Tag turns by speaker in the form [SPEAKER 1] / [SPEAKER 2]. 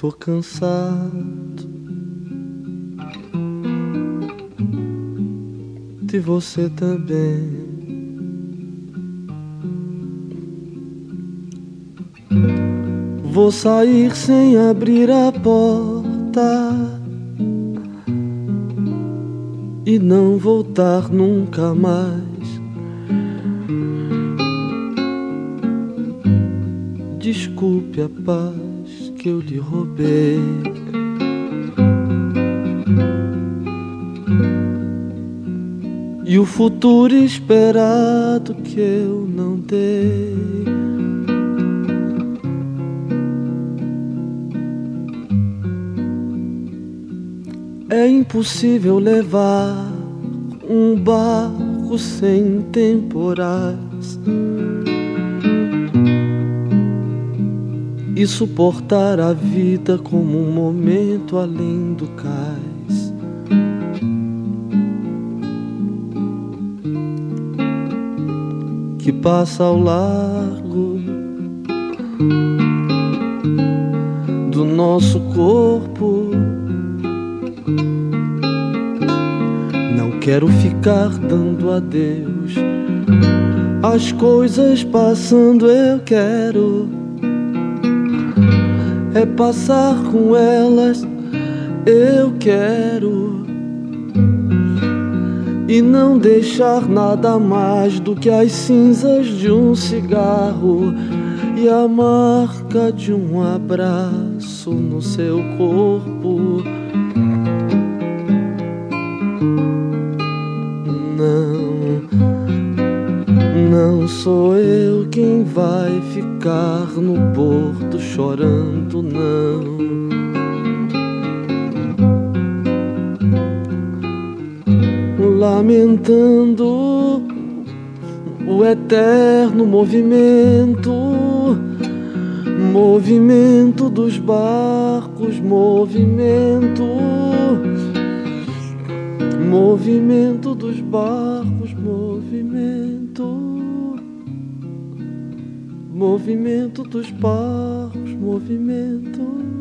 [SPEAKER 1] Tô cansado de você também. Vou sair sem abrir a porta e não voltar nunca mais. Desculpe a paz que eu lhe roubei. E o futuro esperado que eu não dei. É impossível levar um barco sem temporais e suportar a vida como um momento além do cais. Que passa ao largo do nosso corpo. Não quero ficar dando adeus às coisas passando, eu quero é passar com elas, eu quero, e não deixar nada mais do que as cinzas de um cigarro e a marca de um abraço no seu corpo. Não sou eu quem vai ficar no porto chorando, não. Lamentando o eterno movimento, movimento dos barcos, movimento dos barcos, movimento dos barcos, movimento.